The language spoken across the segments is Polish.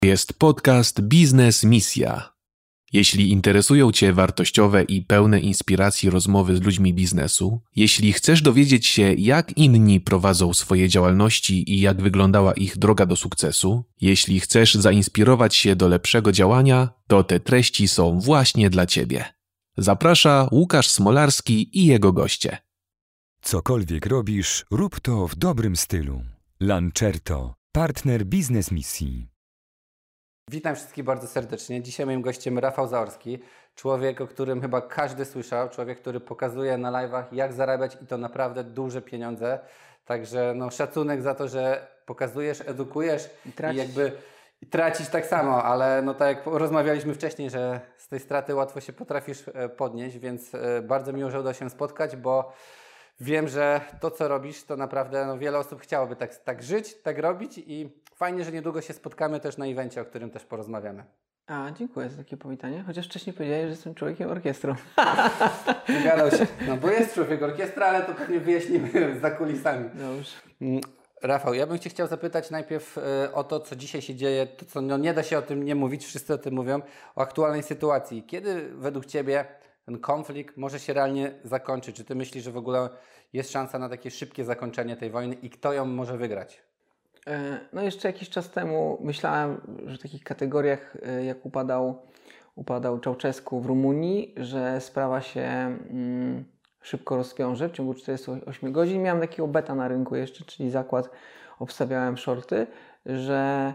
Jest podcast Biznes Misja. Jeśli interesują Cię wartościowe i pełne inspiracji rozmowy z ludźmi biznesu, jeśli chcesz dowiedzieć się, jak inni prowadzą swoje działalności i jak wyglądała ich droga do sukcesu, jeśli chcesz zainspirować się do lepszego działania, to te treści są właśnie dla Ciebie. Zaprasza Łukasz Smolarski i jego goście. Cokolwiek robisz, rób to w dobrym stylu. Lancerto, partner Biznes Misji. Witam wszystkich bardzo serdecznie. Dzisiaj moim gościem Rafał Zaorski, człowiek, o którym chyba każdy słyszał, człowiek, który pokazuje na live'ach, jak zarabiać i to naprawdę duże pieniądze. Także szacunek za to, że pokazujesz, edukujesz i jakby tracisz tak samo, ale tak jak rozmawialiśmy wcześniej, że z tej straty łatwo się potrafisz podnieść, więc bardzo miło, że udało się spotkać, bo wiem, że to, co robisz, to naprawdę wiele osób chciałoby tak żyć, tak robić i fajnie, że niedługo się spotkamy też na evencie, o którym też porozmawiamy. Dziękuję za takie powitanie, chociaż wcześniej powiedziałeś, że jestem człowiekiem orkiestrą. Zgadał się. Bo jest człowiek orkiestra, ale to pewnie wyjaśnimy za kulisami. Dobrze. Rafał, ja bym Cię chciał zapytać najpierw o to, co dzisiaj się dzieje, to co nie da się o tym nie mówić, wszyscy o tym mówią, o aktualnej sytuacji. Kiedy według Ciebie ten konflikt może się realnie zakończyć? Czy Ty myślisz, że w ogóle jest szansa na takie szybkie zakończenie tej wojny i kto ją może wygrać? Jeszcze jakiś czas temu myślałem, że w takich kategoriach jak upadał Ceausescu w Rumunii, że sprawa się szybko rozwiąże w ciągu 48 godzin. Miałem takiego beta na rynku jeszcze, czyli zakład, obstawiałem shorty, że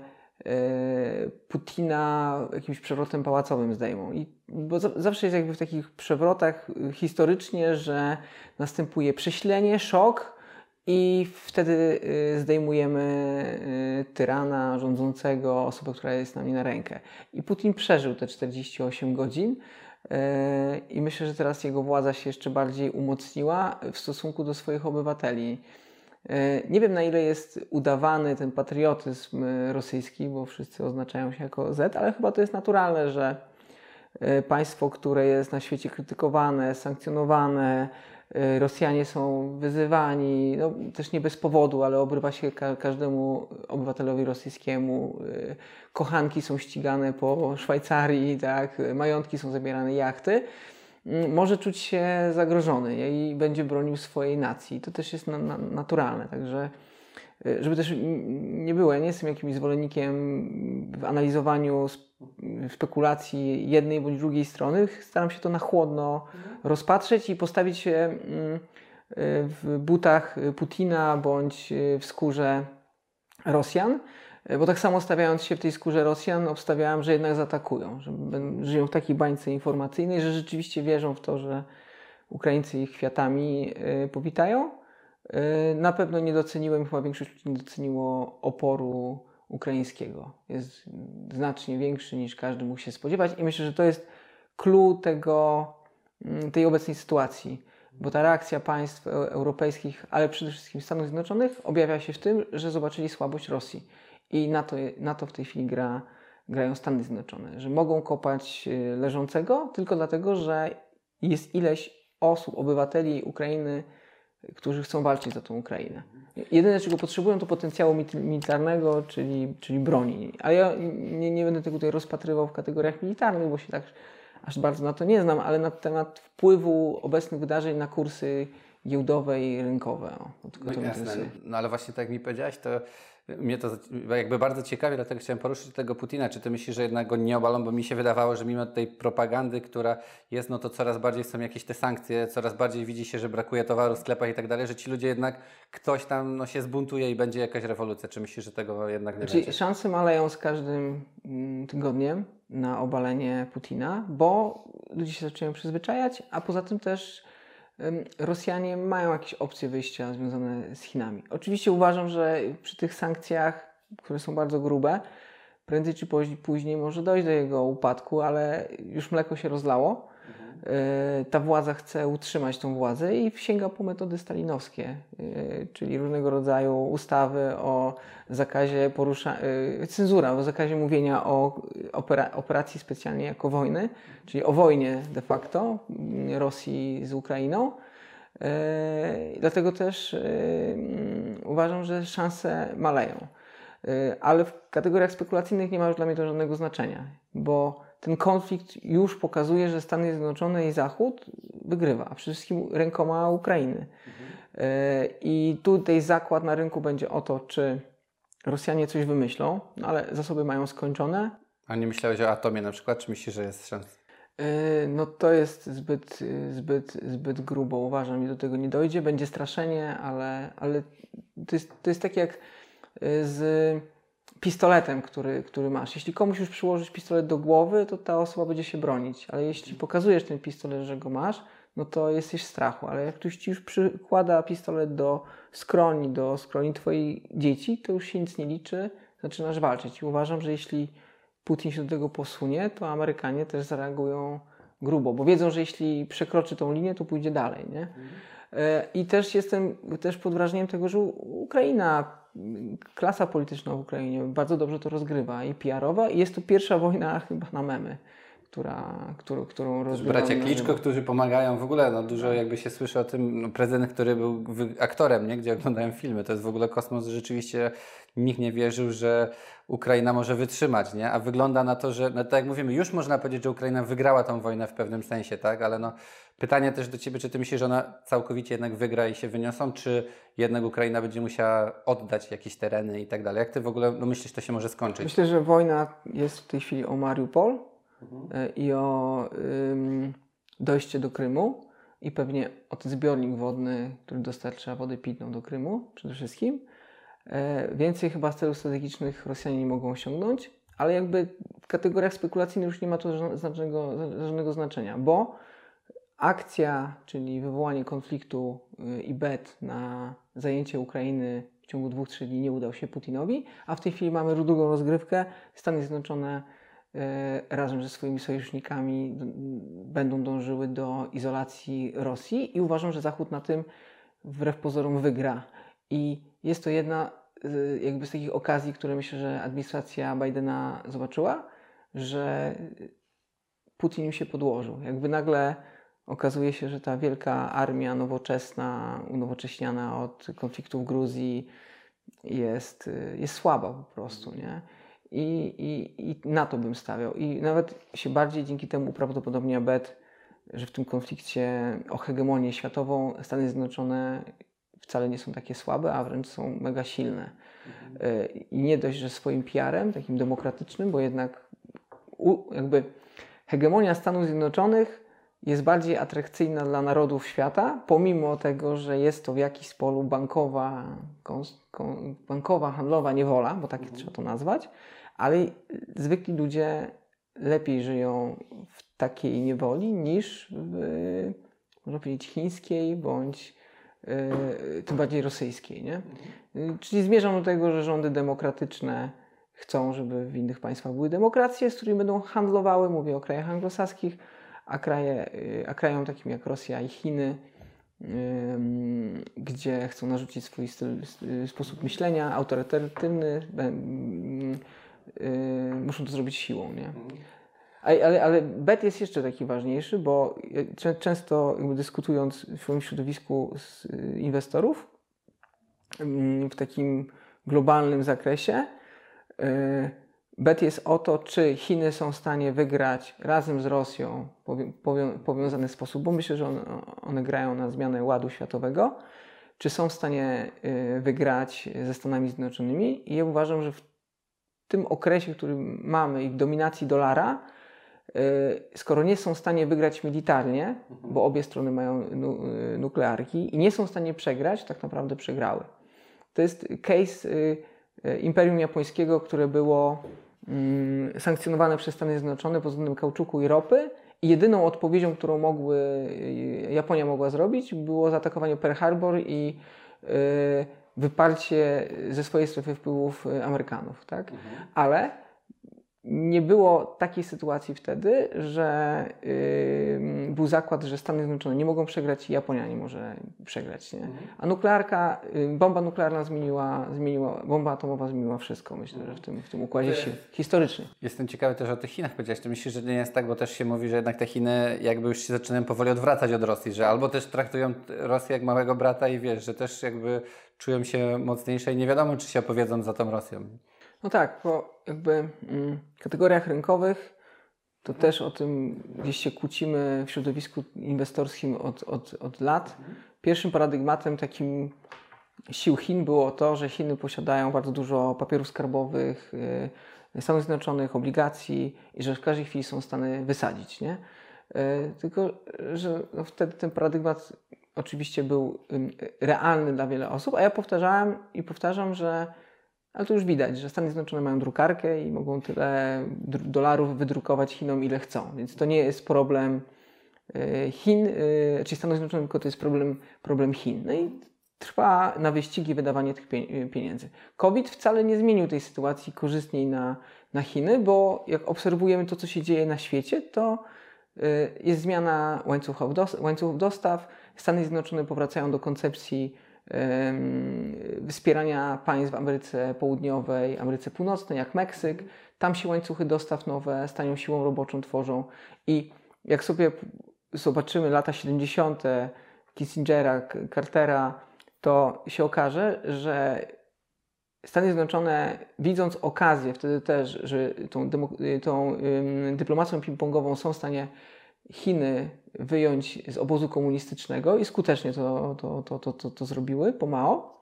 Putina jakimś przewrotem pałacowym zdejmą. Bo zawsze jest jakby w takich przewrotach historycznie, że następuje prześlenie, szok i wtedy zdejmujemy tyrana rządzącego, osobę, która jest nam nie na rękę. I Putin przeżył te 48 godzin i myślę, że teraz jego władza się jeszcze bardziej umocniła w stosunku do swoich obywateli. Nie wiem, na ile jest udawany ten patriotyzm rosyjski, bo wszyscy oznaczają się jako Z, ale chyba to jest naturalne, że państwo, które jest na świecie krytykowane, sankcjonowane, Rosjanie są wyzywani, też nie bez powodu, ale obrywa się każdemu obywatelowi rosyjskiemu. Kochanki są ścigane po Szwajcarii, tak? Majątki są zabierane, jachty. Może czuć się zagrożony i będzie bronił swojej nacji. To też jest naturalne. Także, żeby też nie było, ja nie jestem jakimś zwolennikiem w analizowaniu spekulacji jednej bądź drugiej strony. Staram się to na chłodno rozpatrzeć i postawić się w butach Putina bądź w skórze Rosjan. Bo tak samo stawiając się w tej skórze Rosjan, obstawiałem, że jednak zaatakują, że żyją w takiej bańce informacyjnej, że rzeczywiście wierzą w to, że Ukraińcy ich kwiatami powitają. Na pewno nie doceniłem, chyba większość ludzi nie doceniło oporu ukraińskiego. Jest znacznie większy niż każdy mógł się spodziewać i myślę, że to jest clue tej obecnej sytuacji. Bo ta reakcja państw europejskich, ale przede wszystkim Stanów Zjednoczonych objawia się w tym, że zobaczyli słabość Rosji. I na to w tej chwili grają Stany Zjednoczone, że mogą kopać leżącego tylko dlatego, że jest ileś osób, obywateli Ukrainy, którzy chcą walczyć za tą Ukrainę. Jedyne, czego potrzebują, to potencjału militarnego, czyli broni. Ale ja nie będę tego tutaj rozpatrywał w kategoriach militarnych, bo się tak aż bardzo na to nie znam, ale na temat wpływu obecnych wydarzeń na kursy giełdowe i rynkowe. Tylko to jasne. Ale właśnie tak jak mi powiedziałeś, to mnie to jakby bardzo ciekawi, dlatego chciałem poruszyć tego Putina. Czy Ty myślisz, że jednak go nie obalą? Bo mi się wydawało, że mimo tej propagandy, która jest, to coraz bardziej są jakieś te sankcje, coraz bardziej widzi się, że brakuje towaru w sklepach i tak dalej, że ci ludzie jednak, ktoś tam się zbuntuje i będzie jakaś rewolucja. Czy myślisz, że tego jednak nie będzie? Szanse maleją z każdym tygodniem na obalenie Putina, bo ludzie się zaczynają przyzwyczajać, a poza tym też Rosjanie mają jakieś opcje wyjścia związane z Chinami. Oczywiście uważam, że przy tych sankcjach, które są bardzo grube, prędzej czy później może dojść do jego upadku, ale już mleko się rozlało. Ta władza chce utrzymać tą władzę i sięga po metody stalinowskie, czyli różnego rodzaju ustawy o zakazie cenzura, o zakazie mówienia o operacji specjalnie jako wojny, czyli o wojnie de facto Rosji z Ukrainą. Dlatego też uważam, że szanse maleją. Ale w kategoriach spekulacyjnych nie ma już dla mnie to żadnego znaczenia, bo ten konflikt już pokazuje, że Stany Zjednoczone i Zachód wygrywa, a przede wszystkim rękoma Ukrainy. I tutaj zakład na rynku będzie o to, czy Rosjanie coś wymyślą, no ale zasoby mają skończone. A nie myślałeś o atomie na przykład? Czy myślisz, że jest szansa? No to jest zbyt grubo, uważam, i do tego nie dojdzie. Będzie straszenie, ale to jest tak jak z pistoletem, który masz. Jeśli komuś już przyłożyć pistolet do głowy, to ta osoba będzie się bronić, ale jeśli pokazujesz ten pistolet, że go masz, no to jesteś w strachu, ale jak ktoś ci już przykłada pistolet do skroni twoich dzieci, to już się nic nie liczy, zaczynasz walczyć. I uważam, że jeśli Putin się do tego posunie, to Amerykanie też zareagują grubo, bo wiedzą, że jeśli przekroczy tą linię, to pójdzie dalej, nie? I też jestem pod wrażeniem tego, że Ukraina, klasa polityczna w Ukrainie bardzo dobrze to rozgrywa i PR-owa, i jest to pierwsza wojna chyba na memy, którą rozgrywa. Bracia Kliczko, którzy pomagają w ogóle, no dużo jakby się słyszy o tym, no prezydent, który był aktorem, nie? Gdzie oglądałem filmy, to jest w ogóle kosmos, rzeczywiście nikt nie wierzył, że Ukraina może wytrzymać, nie? A wygląda na to, że, no tak jak mówimy, już można powiedzieć, że Ukraina wygrała tą wojnę w pewnym sensie, tak? Ale no pytanie też do Ciebie, czy Ty myślisz, że ona całkowicie jednak wygra i się wyniosą, czy jednak Ukraina będzie musiała oddać jakieś tereny i tak dalej? Jak Ty w ogóle myślisz, to się może skończyć? Myślę, że wojna jest w tej chwili o Mariupol i o dojście do Krymu i pewnie o ten zbiornik wodny, który dostarcza wodę pitną do Krymu przede wszystkim. Więcej chyba z celów strategicznych Rosjanie nie mogą osiągnąć, ale jakby w kategoriach spekulacyjnych już nie ma to żadnego znaczenia, bo akcja, czyli wywołanie konfliktu i bet na zajęcie Ukrainy w ciągu 2-3 dni nie udał się Putinowi, a w tej chwili mamy drugą rozgrywkę. Stany Zjednoczone razem ze swoimi sojusznikami będą dążyły do izolacji Rosji i uważam, że Zachód na tym wbrew pozorom wygra. I jest to jedna jakby z takich okazji, które myślę, że administracja Bidena zobaczyła, że Putin im się podłożył. Jakby nagle okazuje się, że ta wielka armia nowoczesna, unowocześniana od konfliktu w Gruzji jest słaba po prostu, nie? I na to bym stawiał. I nawet się bardziej dzięki temu uprawdopodobnia bet, że w tym konflikcie o hegemonię światową Stany Zjednoczone wcale nie są takie słabe, a wręcz są mega silne. I nie dość, że swoim PR-em, takim demokratycznym, bo jednak jakby hegemonia Stanów Zjednoczonych jest bardziej atrakcyjna dla narodów świata, pomimo tego, że jest to w jakiś sposób bankowa, handlowa niewola, bo tak trzeba to nazwać, ale zwykli ludzie lepiej żyją w takiej niewoli niż w, można powiedzieć, chińskiej bądź tym bardziej rosyjskiej, nie? Czyli zmierzam do tego, że rządy demokratyczne chcą, żeby w innych państwach były demokracje, z którymi będą handlowały, mówię o krajach anglosaskich, a krajom takim jak Rosja i Chiny, gdzie chcą narzucić swój sposób myślenia, autorytatywny, muszą to zrobić siłą, nie? Ale bet jest jeszcze taki ważniejszy, bo często jakby dyskutując w swoim środowisku z inwestorów w takim globalnym zakresie, bet jest o to, czy Chiny są w stanie wygrać razem z Rosją w powiązany sposób, bo myślę, że one grają na zmianę ładu światowego, czy są w stanie wygrać ze Stanami Zjednoczonymi. I ja uważam, że w tym okresie, który mamy i w dominacji dolara, skoro nie są w stanie wygrać militarnie, bo obie strony mają nuklearki i nie są w stanie przegrać, tak naprawdę przegrały. To jest case Imperium Japońskiego, które było sankcjonowane przez Stany Zjednoczone pod względem kauczuku i ropy i jedyną odpowiedzią, którą Japonia mogła zrobić, było zaatakowanie Pearl Harbor i wyparcie ze swojej strefy wpływów Amerykanów, tak? Ale nie było takiej sytuacji wtedy, że był zakład, że Stany Zjednoczone nie mogą przegrać i Japonia nie może przegrać, nie? A bomba nuklearna bomba atomowa zmieniła wszystko, myślę, że w tym układzie sił historycznie. Jestem ciekawy też o tych Chinach powiedziałeś. Czy myślisz, że nie jest tak, bo też się mówi, że jednak te Chiny jakby już się zaczynają powoli odwracać od Rosji, że albo też traktują Rosję jak małego brata i wiesz, że też jakby czują się mocniejsze i nie wiadomo, czy się opowiedzą za tą Rosją. No tak, bo jakby w kategoriach rynkowych to też o tym gdzieś się kłócimy w środowisku inwestorskim od lat. Pierwszym paradygmatem takim sił Chin było to, że Chiny posiadają bardzo dużo papierów skarbowych, Stanów Zjednoczonych, obligacji i że w każdej chwili są w stanie wysadzić, nie? Tylko, że no wtedy ten paradygmat oczywiście był realny dla wielu osób, a ja powtarzam, że ale to już widać, że Stany Zjednoczone mają drukarkę i mogą tyle dolarów wydrukować Chinom, ile chcą. Więc to nie jest problem Chin, czy Stanów Zjednoczonych, tylko to jest problem Chin. No i trwa na wyścigi wydawanie tych pieniędzy. COVID wcale nie zmienił tej sytuacji korzystniej na Chiny, bo jak obserwujemy to, co się dzieje na świecie, to jest zmiana łańcuchów dostaw. Stany Zjednoczone powracają do koncepcji wspierania państw w Ameryce Południowej, Ameryce Północnej, jak Meksyk. Tam się łańcuchy dostaw nowe z tanią siłą roboczą tworzą. I jak sobie zobaczymy lata 70. Kissingera, Cartera, to się okaże, że Stany Zjednoczone, widząc okazję wtedy też, że tą dyplomacją ping-pongową są w stanie Chiny wyjąć z obozu komunistycznego i skutecznie to zrobiły pomału,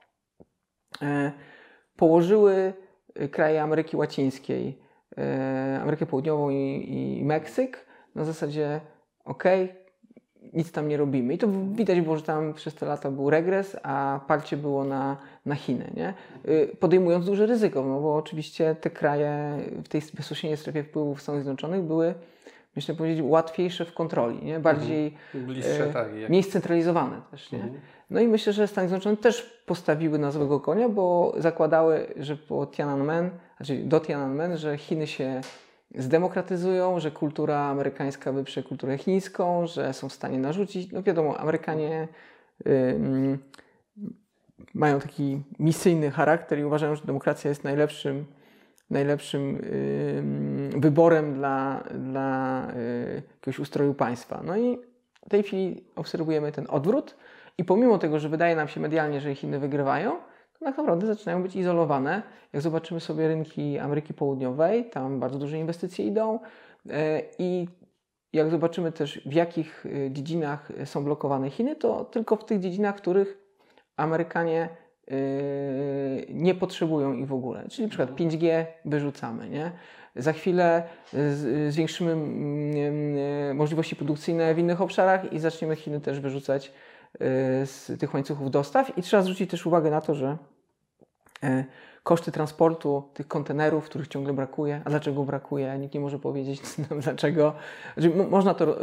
położyły kraje Ameryki Łacińskiej, Amerykę Południową i Meksyk na zasadzie nic tam nie robimy. I to widać było, że tam przez te lata był regres, a parcie było na Chiny, nie? Podejmując duże ryzyko, no bo oczywiście te kraje w tej bezpośredniej strefie wpływów Stanów Zjednoczonych były, myślę powiedzieć, łatwiejsze w kontroli, nie? Bardziej bliższe, mniej scentralizowane też, nie? No i myślę, że Stany Zjednoczone też postawiły na złego konia, bo zakładały, że do Tiananmen, że Chiny się zdemokratyzują, że kultura amerykańska wyprze kulturę chińską, że są w stanie narzucić. No wiadomo, Amerykanie mają taki misyjny charakter i uważają, że demokracja jest najlepszym wyborem dla jakiegoś ustroju państwa. No i w tej chwili obserwujemy ten odwrót i pomimo tego, że wydaje nam się medialnie, że Chiny wygrywają, to tak naprawdę zaczynają być izolowane. Jak zobaczymy sobie rynki Ameryki Południowej, tam bardzo duże inwestycje idą i jak zobaczymy też, w jakich dziedzinach są blokowane Chiny, to tylko w tych dziedzinach, w których Amerykanie nie potrzebują ich w ogóle. Czyli na przykład 5G wyrzucamy, nie? Za chwilę zwiększymy możliwości produkcyjne w innych obszarach i zaczniemy Chiny też wyrzucać z tych łańcuchów dostaw. I trzeba zwrócić też uwagę na to, że koszty transportu tych kontenerów, których ciągle brakuje. A dlaczego brakuje? Nikt nie może powiedzieć nam dlaczego. Można to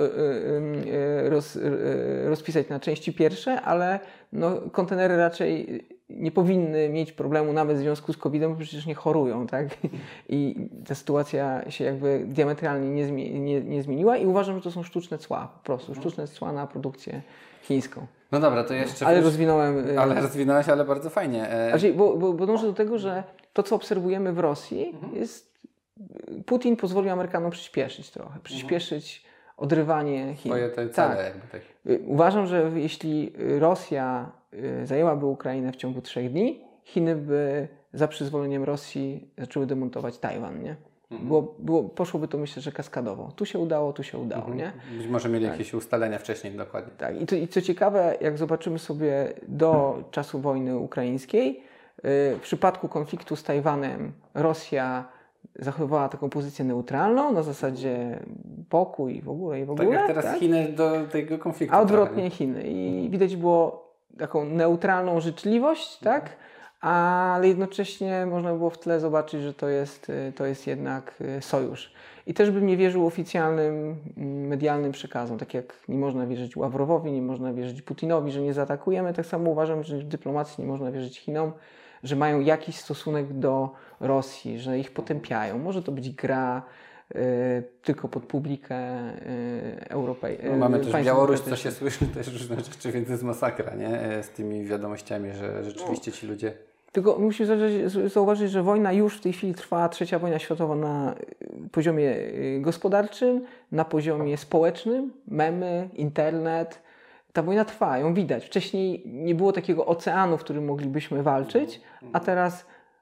rozpisać na części pierwsze, ale no, kontenery raczej nie powinny mieć problemu nawet w związku z COVID-em, bo przecież nie chorują, tak? I ta sytuacja się jakby diametralnie nie zmieniła i uważam, że to są sztuczne cła, po prostu sztuczne cła na produkcję chińską. No dobra, to jeszcze... Ale rozwinąłem... Ale rozwinąłeś, ale bardzo fajnie. Bo dążę do tego, że to, co obserwujemy w Rosji, jest... Putin pozwolił Amerykanom przyspieszyć trochę, przyspieszyć odrywanie Chin. Swoje te cele jakby tak. Uważam, że jeśli Rosja zajęłaby Ukrainę w ciągu 3 dni, Chiny by za przyzwoleniem Rosji zaczęły demontować Tajwan, nie? Poszłoby to, myślę, że kaskadowo. Tu się udało, nie? Być może mieli jakieś ustalenia wcześniej, dokładnie. Tak. I co ciekawe, jak zobaczymy sobie do czasu wojny ukraińskiej, w przypadku konfliktu z Tajwanem Rosja zachowywała taką pozycję neutralną, na zasadzie pokój w ogóle. Tak jak teraz Chiny do tego konfliktu. A odwrotnie Chiny. I widać było taką neutralną życzliwość, tak? Ale jednocześnie można było w tle zobaczyć, że to jest jednak sojusz. I też bym nie wierzył oficjalnym, medialnym przekazom, tak jak nie można wierzyć Ławrowowi, nie można wierzyć Putinowi, że nie zaatakujemy, tak samo uważam, że w dyplomacji nie można wierzyć Chinom, że mają jakiś stosunek do Rosji, że ich potępiają. Może to być gra tylko pod publikę europejską. Mamy też Białoruś, co się słyszy, też różne rzeczy, więc jest masakra, nie? Z tymi wiadomościami, że rzeczywiście ci ludzie... Tylko musimy zauważyć, że wojna już w tej chwili trwa, trzecia wojna światowa na poziomie gospodarczym, na poziomie społecznym, memy, internet. Ta wojna trwa, ją widać. Wcześniej nie było takiego oceanu, w którym moglibyśmy walczyć, a teraz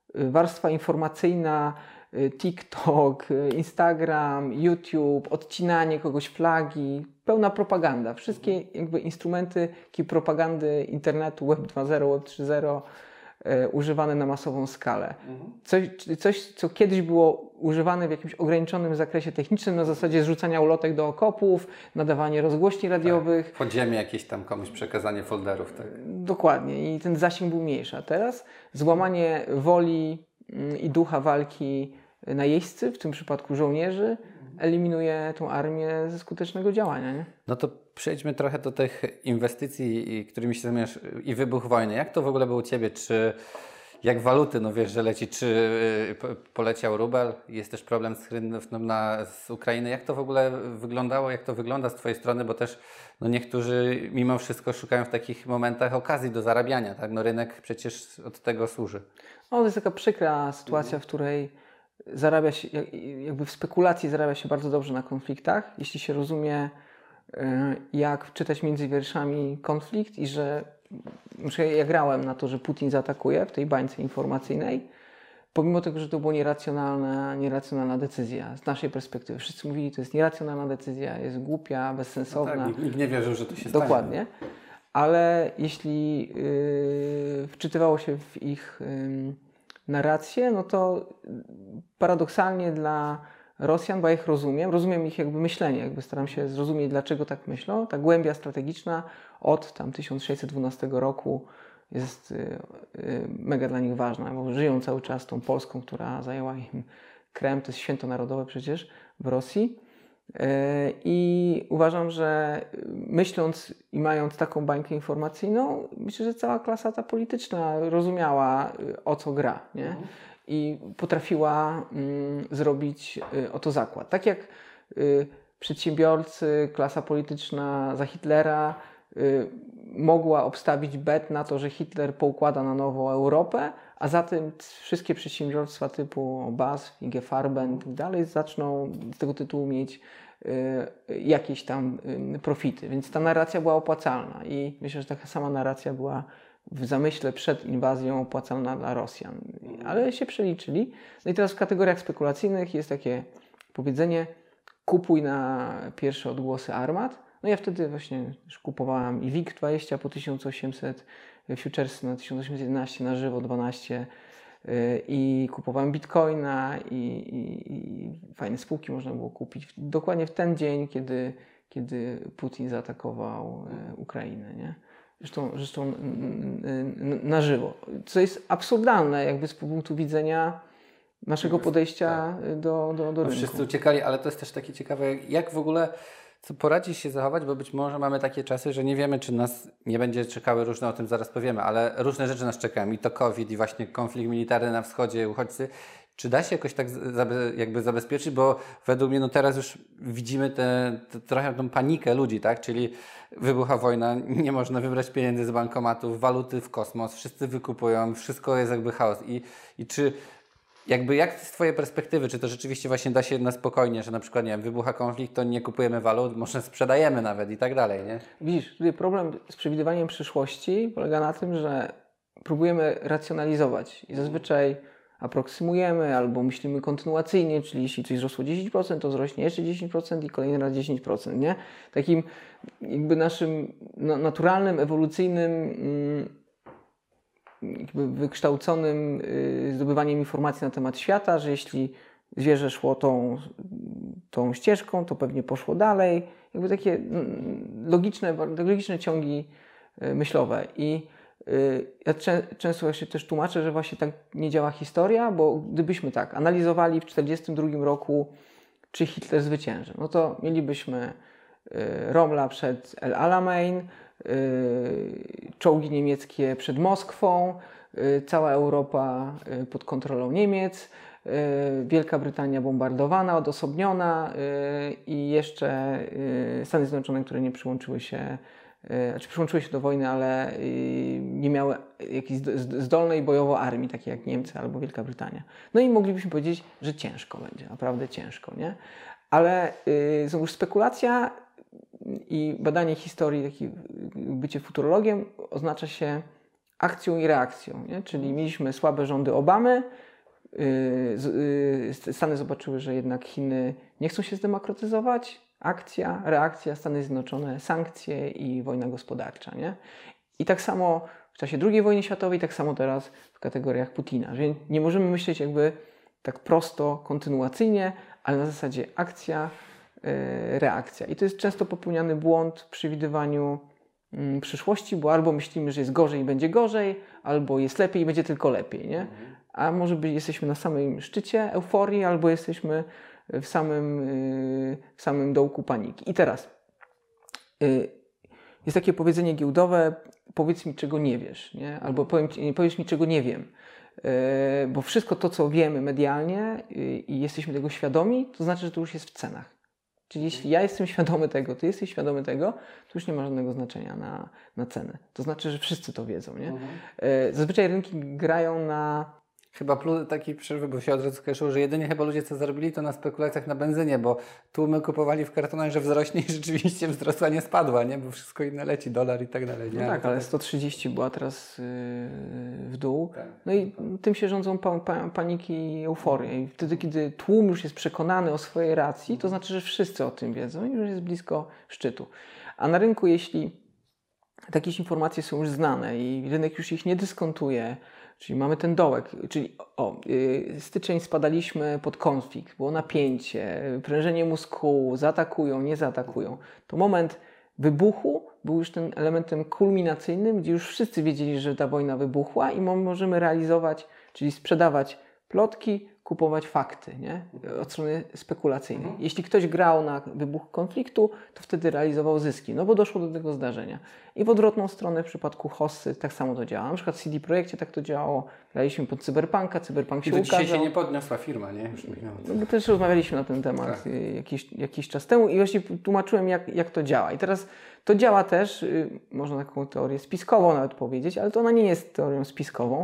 warstwa informacyjna, TikTok, Instagram, YouTube, odcinanie kogoś, flagi, pełna propaganda. Wszystkie jakby instrumenty propagandy internetu, Web 2.0, Web 3.0 używane na masową skalę. Coś, co kiedyś było używane w jakimś ograniczonym zakresie technicznym, na zasadzie zrzucania ulotek do okopów, nadawanie rozgłośni radiowych. Tak, podziemie jakieś tam komuś przekazanie folderów. Tak. Dokładnie. I ten zasięg był mniejszy. A teraz złamanie woli i ducha walki najeźdźcy, w tym przypadku żołnierzy, eliminuje tą armię ze skutecznego działania. Nie? No to przejdźmy trochę do tych inwestycji, którymi się zajmujesz, i wybuch wojny. Jak to w ogóle było u Ciebie? Czy jak waluty, no wiesz, że leci, czy poleciał rubel? Jest też problem z Ukrainy. Jak to w ogóle wyglądało? Jak to wygląda z Twojej strony? Bo też no niektórzy mimo wszystko szukają w takich momentach okazji do zarabiania. Tak? No rynek przecież od tego służy. No, to jest taka przykra sytuacja, w której zarabia się, jakby w spekulacji zarabia się bardzo dobrze na konfliktach, jeśli się rozumie, jak czytać między wierszami konflikt i że ja grałem na to, że Putin zaatakuje w tej bańce informacyjnej, pomimo tego, że to była nieracjonalna decyzja z naszej perspektywy. Wszyscy mówili, to jest nieracjonalna decyzja, jest głupia, bezsensowna. No tak, nikt nie wierzył, że to się stanie. Dokładnie. Ale jeśli wczytywało się w ich narrację, no to paradoksalnie dla Rosjan, bo ja ich rozumiem ich jakby myślenie, jakby staram się zrozumieć, dlaczego tak myślą. Ta głębia strategiczna od tam 1612 roku jest mega dla nich ważna, bo żyją cały czas tą Polską, która zajęła im Krem, to jest święto narodowe przecież w Rosji. I uważam, że myśląc i mając taką bańkę informacyjną, myślę, że cała klasa ta polityczna rozumiała, o co gra, nie? I potrafiła zrobić o to zakład. Tak jak przedsiębiorcy, klasa polityczna za Hitlera mogła obstawić bet na to, że Hitler poukłada na nowo Europę, a zatem wszystkie przedsiębiorstwa typu BASF, IG Farben i tak dalej zaczną z tego tytułu mieć jakieś tam profity. Więc ta narracja była opłacalna i myślę, że taka sama narracja była w zamyśle przed inwazją opłacalna dla Rosjan. Ale się przeliczyli. No i teraz w kategoriach spekulacyjnych jest takie powiedzenie: kupuj na pierwsze odgłosy armat. No ja wtedy właśnie już kupowałem i WIG20 po 1800, futuresy na 1811, na żywo 12 i kupowałem bitcoina i fajne spółki można było kupić dokładnie w ten dzień, kiedy Putin zaatakował Ukrainę, nie? Zresztą na żywo. Co jest absurdalne jakby z punktu widzenia naszego podejścia do rynku. Wszyscy uciekali, ale to jest też takie ciekawe, jak w ogóle co poradzić się zachować, bo być może mamy takie czasy, że nie wiemy, czy nas nie będzie czekały różne, o tym zaraz powiemy, ale różne rzeczy nas czekają. I to COVID, i właśnie konflikt militarny na wschodzie, uchodźcy. Czy da się jakoś tak jakby zabezpieczyć? Bo według mnie no teraz już widzimy trochę tą panikę ludzi, tak? Czyli wybucha wojna, nie można wybrać pieniędzy z bankomatów, waluty w kosmos, wszyscy wykupują, wszystko jest jakby chaos. I czy jakby jak z Twojej perspektywy, czy to rzeczywiście właśnie da się na spokojnie, że na przykład, nie wiem, wybucha konflikt, to nie kupujemy walut, może sprzedajemy nawet i tak dalej, nie? Widzisz, tutaj problem z przewidywaniem przyszłości polega na tym, że próbujemy racjonalizować i zazwyczaj aproksymujemy albo myślimy kontynuacyjnie, czyli jeśli coś wzrosło 10%, to wzrośnie jeszcze 10% i kolejny raz 10%, nie? Takim jakby naszym naturalnym, ewolucyjnym jakby wykształconym zdobywaniem informacji na temat świata, że jeśli zwierzę szło tą ścieżką, to pewnie poszło dalej. Jakby takie logiczne ciągi myślowe. I ja często właśnie też tłumaczę, że właśnie tak nie działa historia, bo gdybyśmy tak analizowali w 1942 roku, czy Hitler zwycięży, no to mielibyśmy Rommla przed El Alamein, czołgi niemieckie przed Moskwą, cała Europa pod kontrolą Niemiec, Wielka Brytania bombardowana, odosobniona i jeszcze Stany Zjednoczone, które nie przyłączyły się do wojny, ale nie miały jakiejś zdolnej bojowo armii, takiej jak Niemcy albo Wielka Brytania. No i moglibyśmy powiedzieć, że ciężko będzie, naprawdę ciężko, nie? Ale znowuż spekulacja i badanie historii, bycie futurologiem oznacza się akcją i reakcją, nie? Czyli mieliśmy słabe rządy Obamy, Stany zobaczyły, że jednak Chiny nie chcą się zdemokratyzować. Akcja, reakcja, Stany Zjednoczone, sankcje i wojna gospodarcza. Nie? I tak samo w czasie II wojny światowej, tak samo teraz w kategoriach Putina. Więc nie możemy myśleć jakby tak prosto, kontynuacyjnie, ale na zasadzie akcja, reakcja. I to jest często popełniany błąd w przewidywaniu przyszłości, bo albo myślimy, że jest gorzej i będzie gorzej, albo jest lepiej i będzie tylko lepiej. Nie? A może być, jesteśmy na samym szczycie euforii, albo jesteśmy w samym dołku paniki. I teraz jest takie powiedzenie giełdowe: powiedz mi, czego nie wiesz, nie? Albo powiedz mi, czego nie wiem. Bo wszystko to, co wiemy medialnie i jesteśmy tego świadomi, to znaczy, że to już jest w cenach. Czyli jeśli ja jestem świadomy tego, ty jesteś świadomy tego, to już nie ma żadnego znaczenia na cenę. To znaczy, że wszyscy to wiedzą. Nie? Zazwyczaj rynki grają na... Chyba plus taki przerwy, bo się od razu skojarzyło, że jedynie chyba ludzie, co zarobili, to na spekulacjach na benzynie, bo tłumy kupowali w kartonach, że wzrośnie i rzeczywiście wzrosła, nie spadła, nie? Bo wszystko inne leci, dolar i tak dalej. Nie? No tak, ale 130 była teraz w dół. Tak. No i tym się rządzą paniki i euforie. I wtedy, kiedy tłum już jest przekonany o swojej racji, to znaczy, że wszyscy o tym wiedzą i już jest blisko szczytu. A na rynku, jeśli takie informacje są już znane i rynek już ich nie dyskontuje, czyli mamy ten dołek, czyli styczeń spadaliśmy pod konflikt, było napięcie, prężenie mózgu, zaatakują, nie zaatakują. To moment wybuchu był już tym elementem kulminacyjnym, gdzie już wszyscy wiedzieli, że ta wojna wybuchła i możemy realizować, czyli sprzedawać plotki, kupować fakty, nie? Od strony spekulacyjnej. Jeśli ktoś grał na wybuch konfliktu, to wtedy realizował zyski, no bo doszło do tego zdarzenia. I w odwrotną stronę w przypadku Hossy tak samo to działa. Na przykład w CD Projekcie tak to działało. Graliśmy pod Cyberpunka, Cyberpunk się ukazał. Dzisiaj się nie podniosła firma, nie? Już no bo też rozmawialiśmy na ten temat jakiś czas temu i właśnie tłumaczyłem, jak to działa. I teraz to działa też, można taką teorię spiskową nawet powiedzieć, ale to ona nie jest teorią spiskową.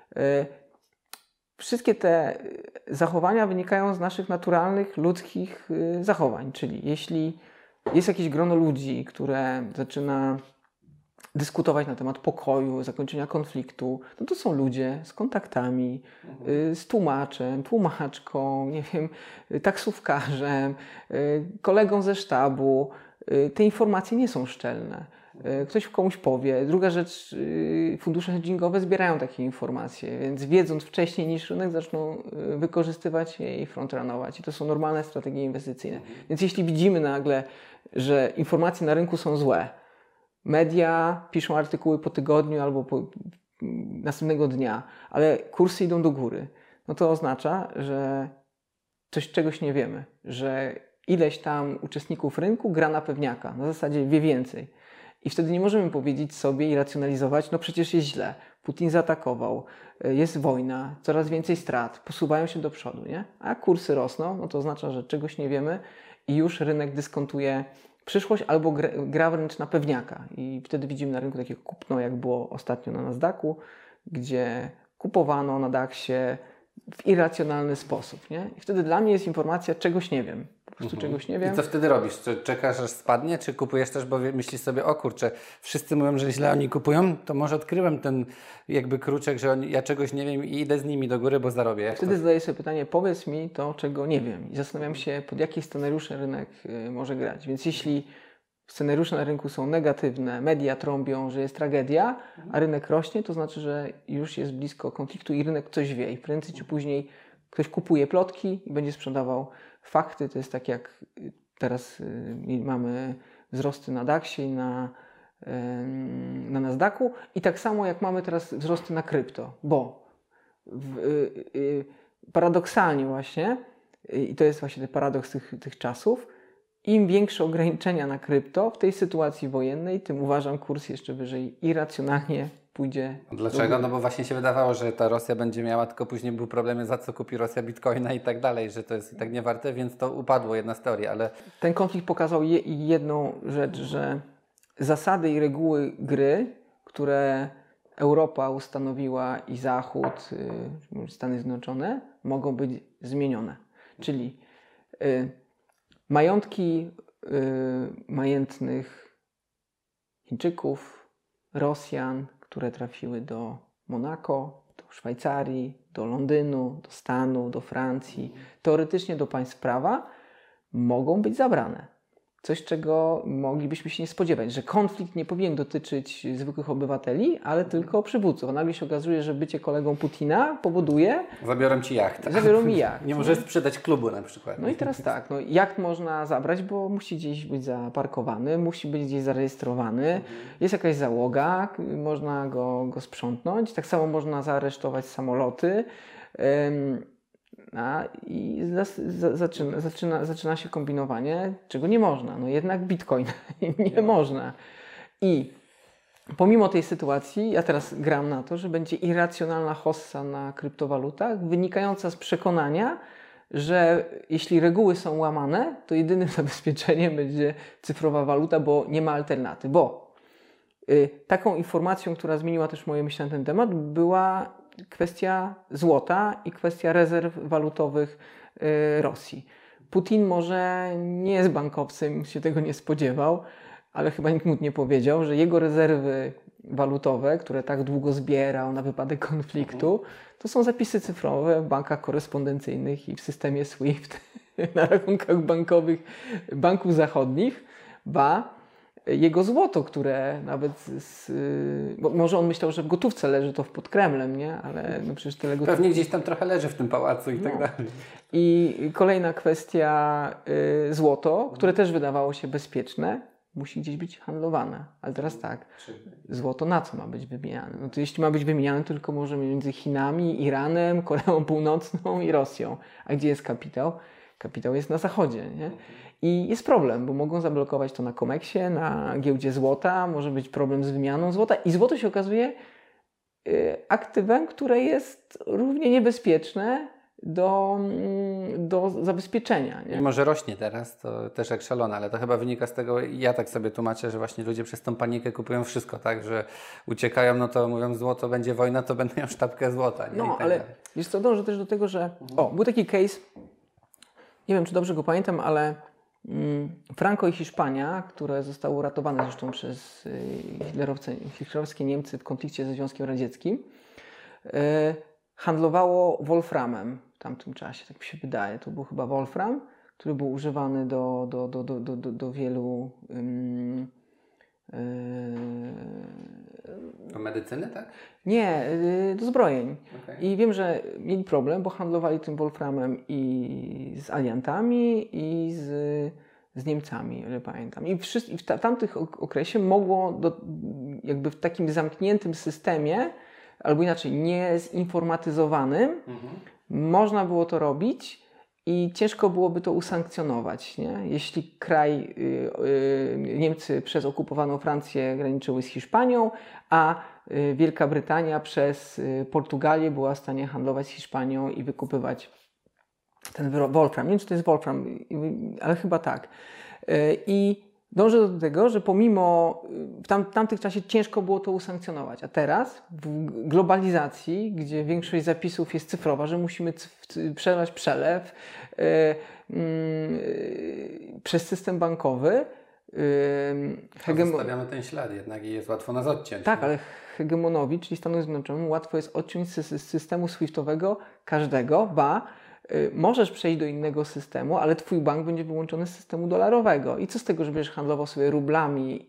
Wszystkie te zachowania wynikają z naszych naturalnych, ludzkich zachowań. Czyli jeśli jest jakieś grono ludzi, które zaczyna dyskutować na temat pokoju, zakończenia konfliktu, no to są ludzie z kontaktami, z tłumaczem, tłumaczką, nie wiem, taksówkarzem, kolegą ze sztabu. Te informacje nie są szczelne. Ktoś komuś powie. Druga rzecz, fundusze hedgingowe zbierają takie informacje, więc wiedząc wcześniej niż rynek zaczną wykorzystywać je i frontrunować. I to są normalne strategie inwestycyjne. Więc jeśli widzimy nagle, że informacje na rynku są złe, media piszą artykuły po tygodniu albo następnego dnia, ale kursy idą do góry, no to oznacza, że czegoś nie wiemy, że ileś tam uczestników rynku gra na pewniaka, na zasadzie wie więcej. I wtedy nie możemy powiedzieć sobie i racjonalizować, no przecież jest źle, Putin zaatakował, jest wojna, coraz więcej strat, posuwają się do przodu, nie? A jak kursy rosną, no to oznacza, że czegoś nie wiemy i już rynek dyskontuje przyszłość albo gra wręcz na pewniaka. I wtedy widzimy na rynku takie kupno, jak było ostatnio na Nasdaqu, gdzie kupowano na DAX-ie w irracjonalny sposób, nie? I wtedy dla mnie jest informacja, czegoś nie wiem. Po prostu czegoś nie wiem. I co wtedy robisz? Czy czekasz, aż spadnie, czy kupujesz też, bo myślisz sobie, o kurczę, wszyscy mówią, że źle oni kupują, to może odkryłem ten jakby kruczek, że ja czegoś nie wiem i idę z nimi do góry, bo zarobię. Wtedy zadaję sobie pytanie, powiedz mi to, czego nie wiem. I zastanawiam się, pod jakie scenariusze rynek może grać. Więc jeśli scenariusze na rynku są negatywne, media trąbią, że jest tragedia, a rynek rośnie, to znaczy, że już jest blisko konfliktu i rynek coś wie. I prędzej czy później ktoś kupuje plotki i będzie sprzedawał fakty. To jest tak, jak teraz mamy wzrosty na DAX-ie i na Nasdaqu. I tak samo jak mamy teraz wzrosty na krypto. Bo paradoksalnie właśnie, i to jest właśnie ten paradoks tych czasów, im większe ograniczenia na krypto w tej sytuacji wojennej, tym uważam kurs jeszcze wyżej irracjonalnie pójdzie. Dlaczego? No bo właśnie się wydawało, że ta Rosja będzie miała, tylko później były problemy, za co kupi Rosja bitcoina i tak dalej, że to jest i tak niewarte, więc to upadło, jedna z teorii, ale... Ten konflikt pokazał jedną rzecz, że zasady i reguły gry, które Europa ustanowiła i Zachód, Stany Zjednoczone, mogą być zmienione. Czyli majątki majętnych Chińczyków, Rosjan, które trafiły do Monako, do Szwajcarii, do Londynu, do Stanów, do Francji, teoretycznie do państw prawa, mogą być zabrane. Coś, czego moglibyśmy się nie spodziewać, że konflikt nie powinien dotyczyć zwykłych obywateli, ale tylko przywódców. Nagle się okazuje, że bycie kolegą Putina powoduje... Zabiorą ci jacht. Zabiorą mi jacht. Nie możesz sprzedać klubu na przykład. No i teraz tak, no jacht można zabrać, bo musi gdzieś być zaparkowany, musi być gdzieś zarejestrowany, jest jakaś załoga, można go sprzątnąć. Tak samo można zaaresztować samoloty. I zaczyna się kombinowanie, czego nie można. No jednak Bitcoin nie można. I pomimo tej sytuacji, ja teraz gram na to, że będzie irracjonalna hossa na kryptowalutach, wynikająca z przekonania, że jeśli reguły są łamane, to jedynym zabezpieczeniem będzie cyfrowa waluta, bo nie ma alternatyw. Bo taką informacją, która zmieniła też moje myślenie na ten temat, była kwestia złota i kwestia rezerw walutowych Rosji. Putin może nie jest bankowcem, się tego nie spodziewał, ale chyba nikt mu nie powiedział, że jego rezerwy walutowe, które tak długo zbierał na wypadek konfliktu, to są zapisy cyfrowe w bankach korespondencyjnych i w systemie SWIFT na rachunkach bankowych banków zachodnich, jego złoto, które nawet bo może on myślał, że w gotówce leży to pod Kremlem, nie? Ale no przecież tyle gotówki. Pewnie gdzieś tam trochę leży w tym pałacu i tak dalej. I kolejna kwestia, złoto, które też wydawało się bezpieczne, musi gdzieś być handlowane. Ale teraz tak, złoto na co ma być wymieniane? No to jeśli ma być wymieniane, to tylko może między Chinami, Iranem, Koreą Północną i Rosją. A gdzie jest kapitał? Kapitał jest na zachodzie, nie? I jest problem, bo mogą zablokować to na Comexie, na giełdzie złota, może być problem z wymianą złota i złoto się okazuje aktywem, które jest równie niebezpieczne do zabezpieczenia. Nie? Mimo że rośnie teraz, to też jak szalone, ale to chyba wynika z tego, ja tak sobie tłumaczę, że właśnie ludzie przez tą panikę kupują wszystko, tak, że uciekają, no to mówią złoto, będzie wojna, to będą miał sztabkę złota. Nie? No, tak ale dalej. wiesz co, dążę też do tego, że był taki case, nie wiem czy dobrze go pamiętam, ale Franco i Hiszpania, które zostały uratowane zresztą przez hitlerowskie Niemcy w konflikcie ze Związkiem Radzieckim, handlowało wolframem w tamtym czasie, tak mi się wydaje. To był chyba wolfram, który był używany do wielu... Do medycyny, tak? Nie, do zbrojeń. Okay. I wiem, że mieli problem, bo handlowali tym wolframem i z aliantami, i z Niemcami, ile pamiętam. I w tamtych okresie mogło, jakby w takim zamkniętym systemie, albo inaczej, niezinformatyzowanym, można było to robić i ciężko byłoby to usankcjonować. Nie? Jeśli Niemcy przez okupowaną Francję graniczyły z Hiszpanią, a Wielka Brytania przez Portugalię była w stanie handlować z Hiszpanią i wykupywać ten wolfram. Nie wiem, czy to jest wolfram, ale chyba tak. I dążę do tego, że pomimo w tamtych czasie ciężko było to usankcjonować, a teraz w globalizacji, gdzie większość zapisów jest cyfrowa, że musimy przelać przelew przez system bankowy. Zostawiamy ten ślad jednak i jest łatwo nas odciąć. Tak, ale hegemonowi, czyli Stanom Zjednoczonym, łatwo jest odciąć z systemu swiftowego każdego, możesz przejść do innego systemu, ale twój bank będzie wyłączony z systemu dolarowego. I co z tego, że będziesz handlował sobie rublami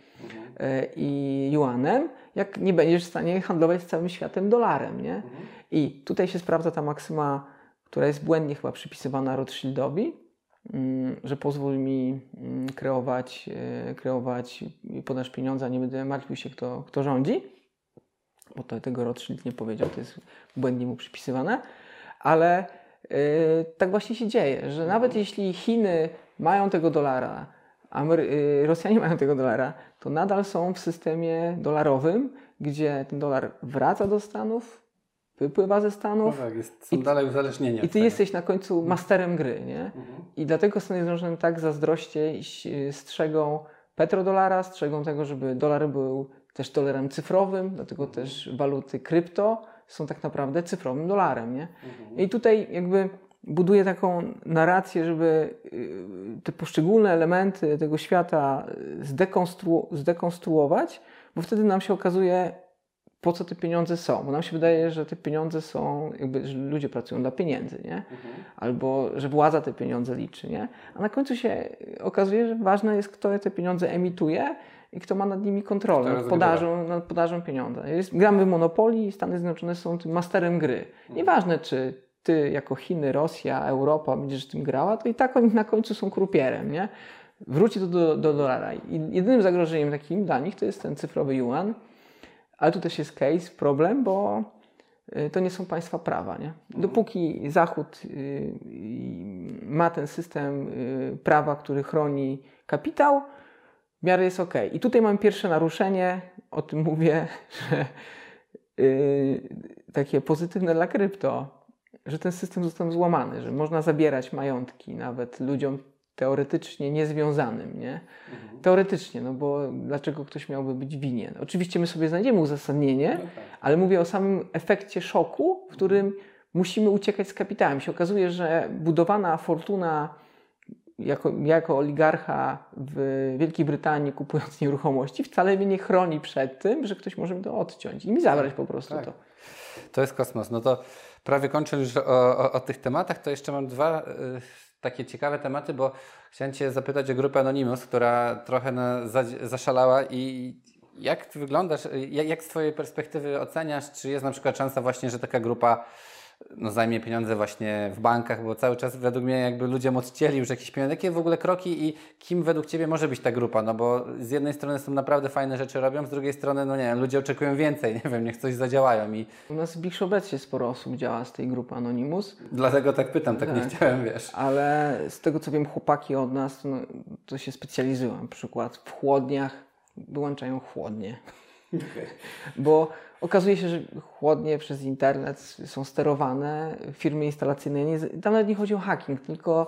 i juanem, jak nie będziesz w stanie handlować z całym światem dolarem, nie? I tutaj się sprawdza ta maksyma, która jest błędnie chyba przypisywana Rothschildowi, że pozwól mi kreować i podasz pieniądze, a nie będę martwił się, kto rządzi. Bo tego Rothschild nie powiedział, to jest błędnie mu przypisywane. Ale tak właśnie się dzieje, że nawet jeśli Chiny mają tego dolara, a Rosjanie mają tego dolara, to nadal są w systemie dolarowym, gdzie ten dolar wraca do Stanów, wypływa ze Stanów. No tak, są dalej uzależnieni. I ty jesteś na końcu masterem gry, nie? I dlatego Stany Zjednoczone tak zazdroście strzegą petrodolara, strzegą tego, żeby dolar był też dolarem cyfrowym, dlatego też waluty krypto są tak naprawdę cyfrowym dolarem, nie? I tutaj jakby buduje taką narrację, żeby te poszczególne elementy tego świata zdekonstruować, bo wtedy nam się okazuje po co te pieniądze są. Bo nam się wydaje, że te pieniądze są, jakby, że ludzie pracują dla pieniędzy, nie? Albo że władza te pieniądze liczy, nie? A na końcu się okazuje, że ważne jest, kto te pieniądze emituje i kto ma nad nimi kontrolę, nad podażą pieniądza. Gramy w Monopoly i Stany Zjednoczone są tym masterem gry. Nieważne, czy ty jako Chiny, Rosja, Europa będziesz tym grała, to i tak oni na końcu są krupierem, nie? Wróci to do dolara. I jedynym zagrożeniem takim dla nich to jest ten cyfrowy yuan, ale tu też jest problem, bo to nie są państwa prawa, nie? Dopóki Zachód ma ten system prawa, który chroni kapitał, w miarę jest ok. I tutaj mam pierwsze naruszenie, o tym mówię, że takie pozytywne dla krypto, że ten system został złamany, że można zabierać majątki nawet ludziom teoretycznie niezwiązanym, nie? Teoretycznie, no bo dlaczego ktoś miałby być winien? Oczywiście my sobie znajdziemy uzasadnienie, ale mówię o samym efekcie szoku, w którym musimy uciekać z kapitałem. Się okazuje, że budowana fortuna jako oligarcha w Wielkiej Brytanii kupując nieruchomości wcale mnie nie chroni przed tym, że ktoś może mi to odciąć i mi zabrać po prostu to. To jest kosmos. No to prawie kończąc już o tych tematach, to jeszcze mam dwa takie ciekawe tematy, bo chciałem Cię zapytać o grupę Anonymous, która trochę zaszalała i jak Ty wyglądasz, jak z Twojej perspektywy oceniasz, czy jest na przykład szansa właśnie, że taka grupa zajmie pieniądze właśnie w bankach, bo cały czas według mnie jakby ludziom odcięli już jakieś pieniądze. Jakie w ogóle kroki i kim według Ciebie może być ta grupa? No bo z jednej strony są naprawdę fajne rzeczy robią, z drugiej strony, no nie wiem, ludzie oczekują więcej, nie wiem, niech coś zadziałają i... U nas w Big Shopecie sporo osób działa z tej grupy Anonymous. Dlatego tak pytam, tak nie chciałem, wiesz. Ale z tego co wiem, chłopaki od nas to się specjalizują. Na przykład w chłodniach wyłączają chłodnie. Bo okazuje się, że chłodnie przez internet są sterowane, firmy instalacyjne. Tam nawet nie chodzi o hacking, tylko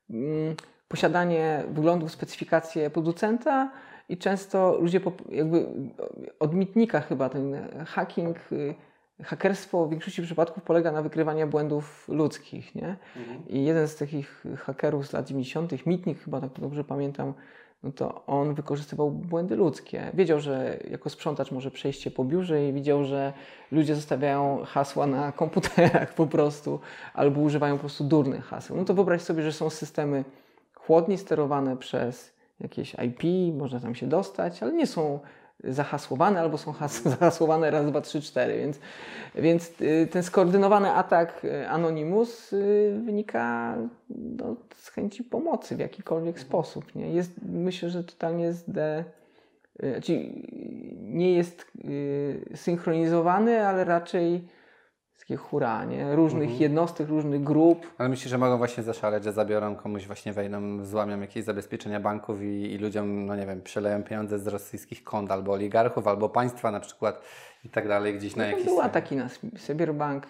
posiadanie wyglądów, specyfikacje producenta i często ludzie jakby od mitnika chyba ten hacking, hakerstwo w większości przypadków polega na wykrywaniu błędów ludzkich, nie? I jeden z takich hakerów z lat 90., Mitnik chyba, tak dobrze pamiętam, no to on wykorzystywał błędy ludzkie. Wiedział, że jako sprzątacz może przejść po biurze i widział, że ludzie zostawiają hasła na komputerach po prostu albo używają po prostu durnych haseł. No to wyobraź sobie, że są systemy chłodni sterowane przez jakieś IP, można tam się dostać, ale nie są zahasłowane albo są zahasłowane raz, dwa, trzy, cztery. Więc ten skoordynowany atak Anonymous wynika z chęci pomocy w jakikolwiek sposób. Nie? Myślę, że totalnie nie jest synchronizowany, ale raczej takie hura, nie? Różnych jednostek, różnych grup. Ale myślisz, że mogą właśnie zaszaleć, że zabiorą komuś, właśnie wejdą, złamią jakieś zabezpieczenia banków i ludziom, no nie wiem, przeleją pieniądze z rosyjskich kont albo oligarchów, albo państwa na przykład i tak dalej, gdzieś na jakiś... Był ataki na Cyberbank,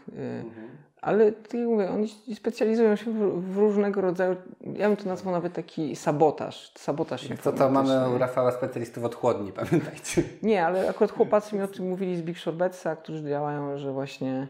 ale tak jak mówię, oni specjalizują się w różnego rodzaju, ja bym to nazwał nawet taki sabotaż Co to mamy u Rafała specjalistów od chłodni, pamiętajcie. Nie, ale akurat chłopacy mi o tym mówili z Big Shopetsa, którzy działają, że właśnie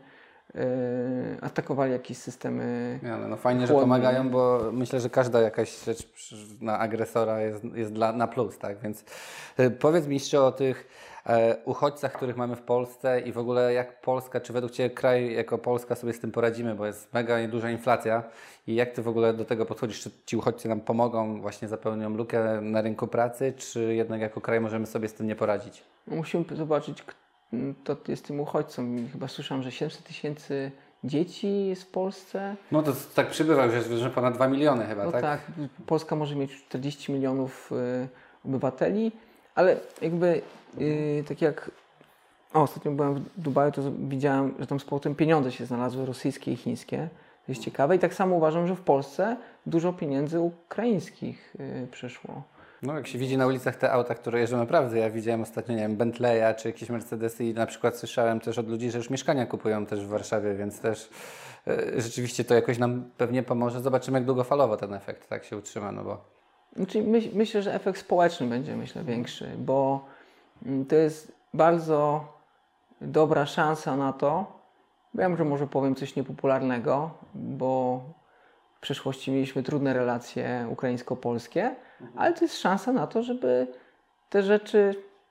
atakowali jakieś systemy. No fajnie, że pomagają, bo myślę, że każda jakaś rzecz na agresora jest na plus, tak? Więc powiedz mi jeszcze o tych uchodźcach, których mamy w Polsce i w ogóle jak Polska, czy według Ciebie kraj jako Polska sobie z tym poradzimy, bo jest mega duża inflacja i jak Ty w ogóle do tego podchodzisz? Czy ci uchodźcy nam pomogą, właśnie zapełnią lukę na rynku pracy, czy jednak jako kraj możemy sobie z tym nie poradzić? Musimy zobaczyć, kto jest tym uchodźcą. Chyba słyszałem, że 700 000 dzieci jest w Polsce. No to tak przybywa już, że ponad 2 miliony chyba, no tak? Tak, Polska może mieć 40 milionów obywateli, ale jakby tak jak ostatnio byłem w Dubaju, to widziałem, że tam z powrotem pieniądze się znalazły, rosyjskie i chińskie. To jest ciekawe i tak samo uważam, że w Polsce dużo pieniędzy ukraińskich przyszło. No jak się widzi na ulicach te auta, które jeżdżą naprawdę, ja widziałem ostatnio, nie wiem, Bentleya czy jakieś Mercedesy i na przykład słyszałem też od ludzi, że już mieszkania kupują też w Warszawie, więc też rzeczywiście to jakoś nam pewnie pomoże. Zobaczymy, jak długofalowo ten efekt tak się utrzyma, no bo... Znaczy, myślę, że efekt społeczny będzie, większy, bo to jest bardzo dobra szansa na to, wiem, że może powiem coś niepopularnego, bo w przeszłości mieliśmy trudne relacje ukraińsko-polskie, ale to jest szansa na to, żeby te rzeczy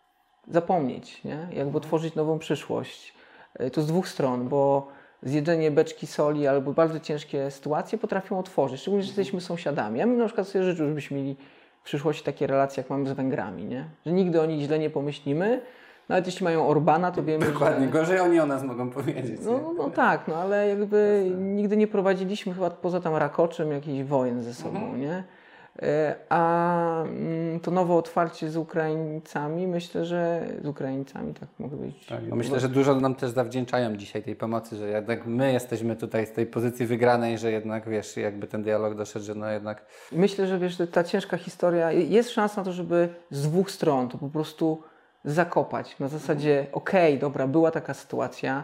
zapomnieć, nie? Jakby otworzyć nową przyszłość. To z dwóch stron, bo zjedzenie beczki soli albo bardzo ciężkie sytuacje potrafią otworzyć, szczególnie, że jesteśmy sąsiadami. Ja bym na przykład sobie życzył, żebyśmy mieli w przyszłości takie relacje, jak mamy z Węgrami, nie? Że nigdy o nich źle nie pomyślimy. Nawet jeśli mają Orbana, to wiemy, Dokładnie, że... gorzej oni o nas mogą powiedzieć. No tak, ale jakby nigdy nie prowadziliśmy chyba poza tam Rakoczem jakichś wojen ze sobą, nie? A to nowe otwarcie z Ukraińcami, myślę, że z Ukraińcami, tak mogę powiedzieć. Tak, no myślę, że dużo nam też zawdzięczają dzisiaj tej pomocy, że jednak my jesteśmy tutaj z tej pozycji wygranej, że jednak, wiesz, jakby ten dialog doszedł, że no jednak... Myślę, że wiesz, ta ciężka historia, jest szansa na to, żeby z dwóch stron to po prostu zakopać. Na zasadzie, okej, dobra, była taka sytuacja,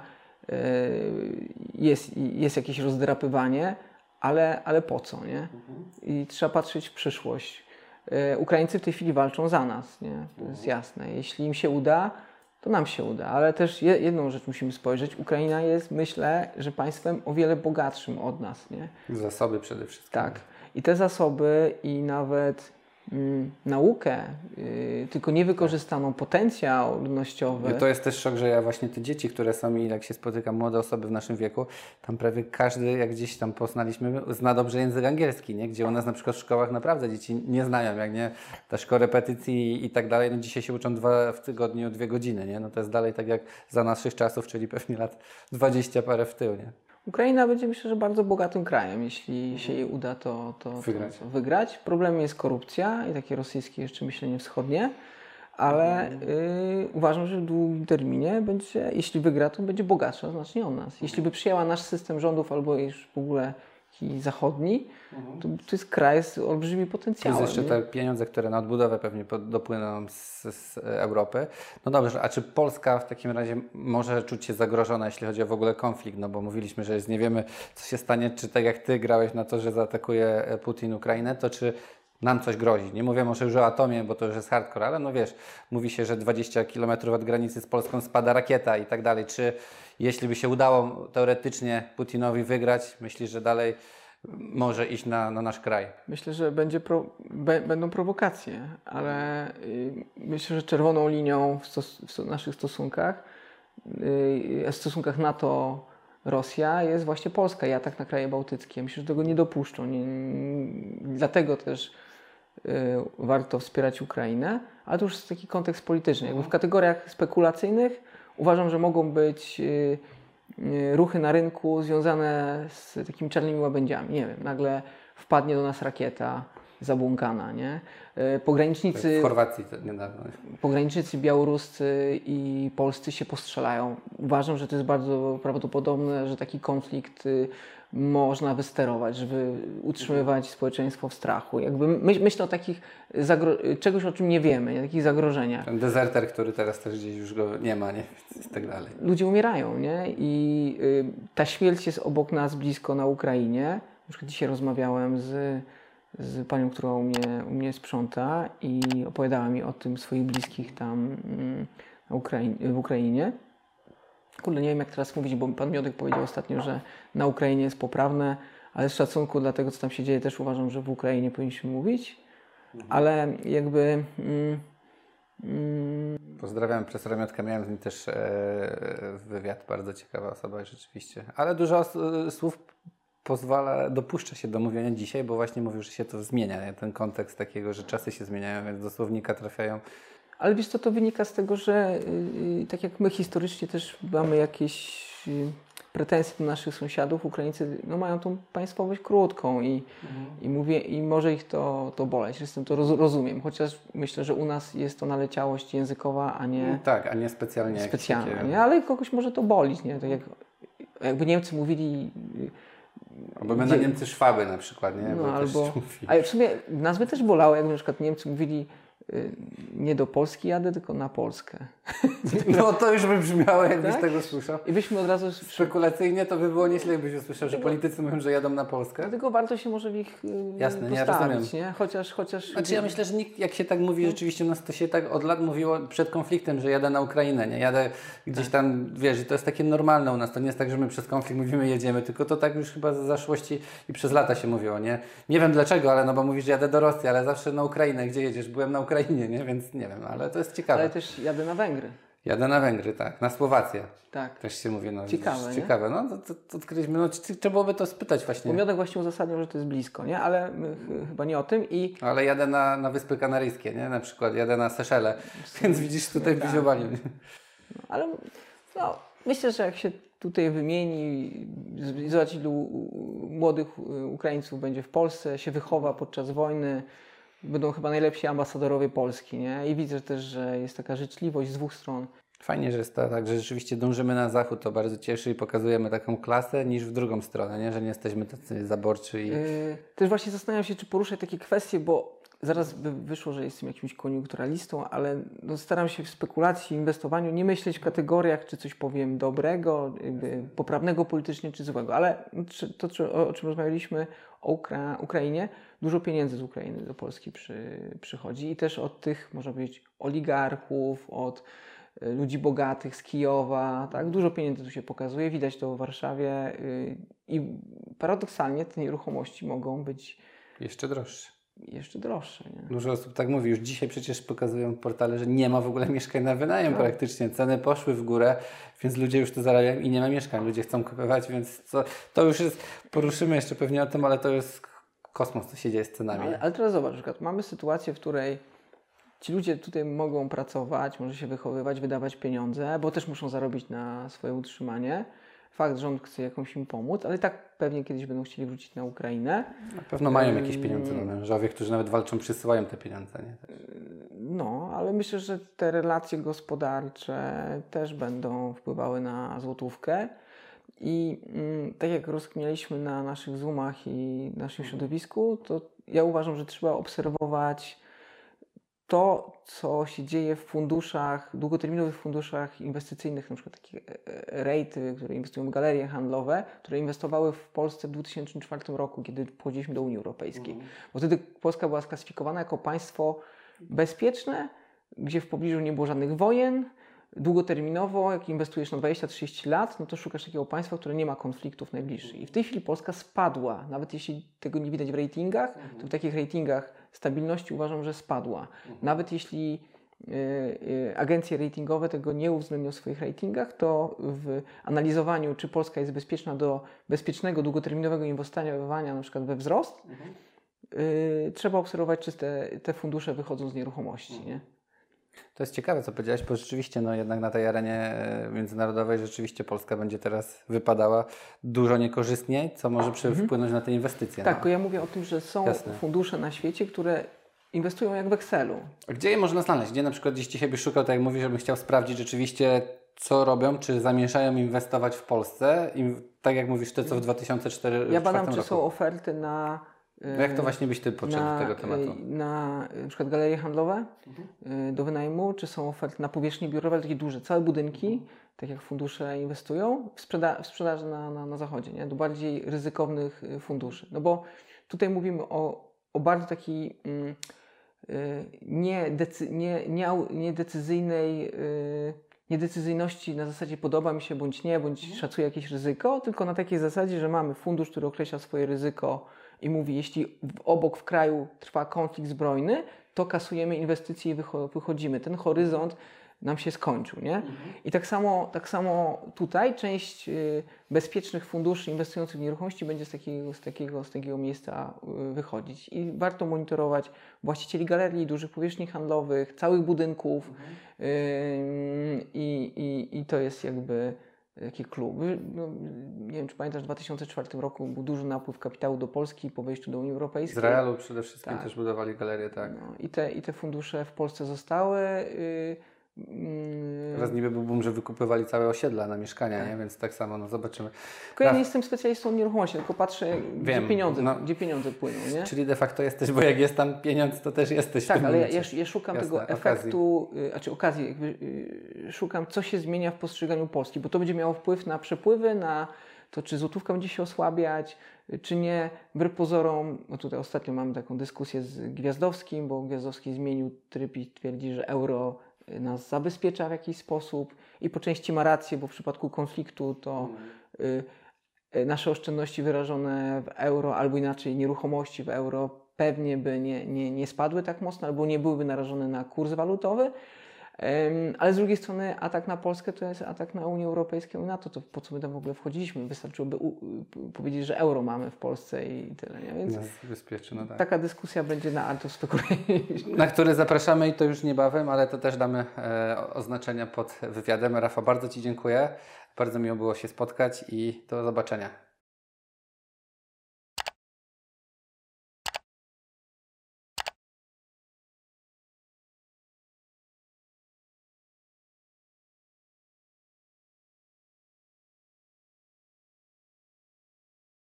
jest jakieś rozdrapywanie, ale po co, nie? I trzeba patrzeć w przyszłość. Ukraińcy w tej chwili walczą za nas, nie? To jest jasne. Jeśli im się uda, to nam się uda. Ale też jedną rzecz musimy spojrzeć. Ukraina jest, myślę, że państwem o wiele bogatszym od nas, nie? Zasoby przede wszystkim. Tak. I te zasoby i nawet naukę, tylko niewykorzystaną potencjał ludnościowy. To jest też szok, że ja właśnie te dzieci, które są i jak się spotykam, młode osoby w naszym wieku, tam prawie każdy, jak gdzieś tam poznaliśmy, zna dobrze język angielski, nie? Gdzie u nas na przykład w szkołach naprawdę dzieci nie znają, jak nie, też korepetycji i tak dalej, no dzisiaj się uczą w tygodniu 2 godziny, nie? No to jest dalej tak jak za naszych czasów, czyli pewnie lat 20 parę w tył, nie? Ukraina będzie, myślę, że bardzo bogatym krajem, jeśli się jej uda to wygrać. Problemem jest korupcja i takie rosyjskie jeszcze myślenie wschodnie, ale uważam, że w długim terminie będzie, jeśli wygra, to będzie bogatsza znacznie od nas. Jeśli by przyjęła nasz system rządów albo już w ogóle taki zachodni, to jest kraj z olbrzymim potencjałem. Jest jeszcze te pieniądze, które na odbudowę pewnie dopłyną z Europy. No dobrze, a czy Polska w takim razie może czuć się zagrożona, jeśli chodzi o w ogóle konflikt? No bo mówiliśmy, że nie wiemy, co się stanie, czy tak jak Ty grałeś na to, że zaatakuje Putin Ukrainę, to czy nam coś grozi? Nie mówię może już o atomie, bo to już jest hardcore, ale no wiesz, mówi się, że 20 km od granicy z Polską spada rakieta i tak dalej. Czy jeśli by się udało teoretycznie Putinowi wygrać, myślisz, że dalej może iść na nasz kraj? Myślę, że będą prowokacje, ale myślę, że czerwoną linią w naszych stosunkach, w stosunkach NATO-Rosja jest właśnie Polska i atak na kraje bałtyckie. Myślę, że tego nie dopuszczą. Dlatego też warto wspierać Ukrainę, ale to już jest taki kontekst polityczny. Jakby w kategoriach spekulacyjnych uważam, że mogą być ruchy na rynku związane z takimi czarnymi łabędziami. Nie wiem, nagle wpadnie do nas rakieta zabłąkana, nie? Pogranicznicy... W Chorwacji to niedawno. Pogranicznicy białoruscy i polscy się postrzelają. Uważam, że to jest bardzo prawdopodobne, że taki konflikt można wysterować, żeby utrzymywać społeczeństwo w strachu. Jakby myślę o takich czegoś, o czym nie wiemy, takich zagrożeniach. Ten dezerter, który teraz też gdzieś już go nie ma, nie? I tak dalej. Ludzie umierają, nie? I ta śmierć jest obok nas, blisko na Ukrainie. Na przykład dzisiaj rozmawiałem z panią, która u mnie sprząta i opowiadała mi o tym swoich bliskich tam w Ukrainie. Kurde, nie wiem jak teraz mówić, bo pan Miodek powiedział ostatnio, że na Ukrainie jest poprawne, ale z szacunku dla tego, co tam się dzieje, też uważam, że w Ukrainie powinniśmy mówić. Ale jakby... Pozdrawiam profesora Miotka, miałem z nim też wywiad, bardzo ciekawa osoba rzeczywiście. Ale dużo słów dopuszcza się do mówienia dzisiaj, bo właśnie mówił, że się to zmienia, nie? Ten kontekst takiego, że czasy się zmieniają, więc do słownika trafiają. Ale wiesz co, to wynika z tego, że tak jak my historycznie też mamy jakieś pretensje do naszych sąsiadów, Ukraińcy mają tą państwowość krótką i mówię, i może ich to boleć. Zresztą to rozumiem, chociaż myślę, że u nas jest to naleciałość językowa, a nie... Tak, a nie specjalnie. Specjalna, nie? Ale kogoś może to bolić, nie? Tak jakby Niemcy mówili... Albo my na Niemcy szwaby na przykład, nie? No, albo... Ale w sumie nazwy też bolały, jakby na przykład Niemcy mówili nie do Polski jadę, tylko na Polskę. No to już by brzmiało, jakbyś tak? tego słyszał. I byśmy od razu... Spekulacyjnie to by było nieźle, jakbyś usłyszał, że politycy mówią, że jadą na Polskę. Dlatego warto się może w ich Jasne, postawić, nie? Chociaż... Znaczy ja myślę, że nikt, jak się tak mówi, rzeczywiście u nas to się tak od lat mówiło przed konfliktem, że jadę na Ukrainę, nie? Jadę gdzieś tam, wiesz, i to jest takie normalne u nas. To nie jest tak, że my przez konflikt mówimy jedziemy, tylko to tak już chyba z zaszłości i przez lata się mówiło, nie? Nie wiem dlaczego, ale no bo mówisz, że jadę do Rosji, ale zawsze na Ukrainę. Gdzie jedziesz? Byłem na Ukrainie, nie? Więc nie wiem, ale to jest ciekawe. Ale też jadę na Węgry. Jadę na Węgry, tak, na Słowację. Tak. Też się mówi, no Ciekawe, widzisz, nie? ciekawe. No to odkryliśmy, no trzeba byłoby to spytać właśnie. Bo Miodek właśnie uzasadniał, że to jest blisko, nie? Ale chyba nie o tym i... Ale jadę na Wyspy Kanaryjskie, nie? Na przykład jadę na Seszele, więc widzisz tutaj w Biziowaniu. Ale no, myślę, że jak się tutaj wymieni i zobacz, ilu młodych Ukraińców będzie w Polsce, się wychowa podczas wojny, będą chyba najlepsi ambasadorowie Polski, nie? I widzę też, że jest taka życzliwość z dwóch stron. Fajnie, że jest to tak, że rzeczywiście dążymy na zachód, to bardzo cieszy i pokazujemy taką klasę niż w drugą stronę, nie? Że nie jesteśmy tacy zaborczy. I... Też właśnie zastanawiam się, czy poruszać takie kwestie, bo zaraz by wyszło, że jestem jakimś koniunkturalistą, ale no staram się w spekulacji, inwestowaniu nie myśleć w kategoriach, czy coś powiem dobrego, poprawnego politycznie, czy złego. Ale to, o czym rozmawialiśmy o Ukrainie, dużo pieniędzy z Ukrainy do Polski przychodzi i też od tych, można powiedzieć, oligarchów, od ludzi bogatych z Kijowa, tak? Dużo pieniędzy tu się pokazuje, widać to w Warszawie i paradoksalnie te nieruchomości mogą być jeszcze droższe. Nie? Dużo osób tak mówi, już dzisiaj przecież pokazują portale, że nie ma w ogóle mieszkań na wynajem praktycznie, ceny poszły w górę, więc ludzie już to zarabiają i nie ma mieszkań, ludzie chcą kupować, więc to już jest, poruszymy jeszcze pewnie o tym, ale to jest kosmos, co się dzieje z cenami. Ale teraz zobacz, na przykład mamy sytuację, w której ci ludzie tutaj mogą pracować, może się wychowywać, wydawać pieniądze, bo też muszą zarobić na swoje utrzymanie. Fakt, że rząd chce jakąś im pomóc, ale tak pewnie kiedyś będą chcieli wrócić na Ukrainę. Na pewno mają jakieś pieniądze na mężowie, którzy nawet walczą, przysyłają te pieniądze. Nie? No, ale myślę, że te relacje gospodarcze też będą wpływały na złotówkę. I tak jak rozkminialiśmy na naszych Zoomach i naszym środowisku, to ja uważam, że trzeba obserwować to, co się dzieje w funduszach, długoterminowych funduszach inwestycyjnych, na przykład takie REIT-y, które inwestują w galerie handlowe, które inwestowały w Polsce w 2004 roku, kiedy wchodziliśmy do Unii Europejskiej. Bo wtedy Polska była sklasyfikowana jako państwo bezpieczne, gdzie w pobliżu nie było żadnych wojen, długoterminowo, jak inwestujesz na 20-30 lat, no to szukasz takiego państwa, które nie ma konfliktów najbliższych. I w tej chwili Polska spadła. Nawet jeśli tego nie widać w ratingach, to w takich ratingach stabilności uważam, że spadła. Nawet jeśli agencje ratingowe tego nie uwzględnią w swoich ratingach, to w analizowaniu, czy Polska jest bezpieczna do bezpiecznego, długoterminowego inwestowania, na przykład we wzrost, trzeba obserwować, czy te fundusze wychodzą z nieruchomości. Nie? To jest ciekawe, co powiedziałeś, bo rzeczywiście no, jednak na tej arenie międzynarodowej rzeczywiście Polska będzie teraz wypadała dużo niekorzystniej, co może wpłynąć na te inwestycje. Tak, ja mówię o tym, że są fundusze na świecie, które inwestują jak w Excelu. A gdzie je można znaleźć? Gdzie na przykład gdzieś dzisiaj byś szukał, tak jak mówisz, żebym chciał sprawdzić rzeczywiście, co robią, czy zamierzają inwestować w Polsce, tak jak mówisz, te co w 2004 roku. Ja badam, czy są oferty na... No jak to właśnie byś Ty podszedł do tego tematu? Na przykład galerie handlowe do wynajmu, czy są oferty na powierzchnie biurowe, takie duże, całe budynki, tak jak fundusze inwestują, w sprzedaży na zachodzie, nie? Do bardziej ryzykownych funduszy. No bo tutaj mówimy o bardzo takiej niedecyzyjności na zasadzie podoba mi się bądź nie, bądź szacuję jakieś ryzyko, tylko na takiej zasadzie, że mamy fundusz, który określa swoje ryzyko i mówi, jeśli obok w kraju trwa konflikt zbrojny, to kasujemy inwestycje i wychodzimy. Ten horyzont nam się skończył, nie? I tak samo tutaj część bezpiecznych funduszy inwestujących w nieruchomości będzie z takiego miejsca wychodzić. I warto monitorować właścicieli galerii, dużych powierzchni handlowych, całych budynków i to jest jakby taki klub. No, nie wiem, czy pamiętasz, w 2004 roku był duży napływ kapitału do Polski po wejściu do Unii Europejskiej. Z Izraelu przede wszystkim też budowali galerie, tak. No, i te fundusze w Polsce zostały. Teraz niby był boom, że wykupywali całe osiedla na mieszkania, nie? Więc tak samo, no zobaczymy. Tylko ja nie jestem specjalistą od nieruchomości, tylko patrzę, gdzie pieniądze płyną, nie? Czyli de facto jesteś, bo jak jest tam pieniądz, to też jesteś. Tak, ale ja szukam tego efektu, okazji, szukam, co się zmienia w postrzeganiu Polski, bo to będzie miało wpływ na przepływy, na to, czy złotówka będzie się osłabiać, czy nie. Wbrew pozorom, no tutaj ostatnio mamy taką dyskusję z Gwiazdowskim, bo Gwiazdowski zmienił tryb i twierdzi, że euro nas zabezpiecza w jakiś sposób i po części ma rację, bo w przypadku konfliktu to nasze oszczędności wyrażone w euro albo inaczej nieruchomości w euro pewnie by nie spadły tak mocno, albo nie byłyby narażone na kurs walutowy. Ale z drugiej strony atak na Polskę to jest atak na Unię Europejską i NATO. To po co my tam w ogóle wchodziliśmy? Wystarczyłoby powiedzieć, że euro mamy w Polsce i tyle. Nie? Więc bezpiecznie, no tak. taka dyskusja będzie na Artus Speculation. Na który zapraszamy i to już niebawem, ale to też damy oznaczenia pod wywiadem. Rafał, bardzo Ci dziękuję. Bardzo miło było się spotkać i do zobaczenia.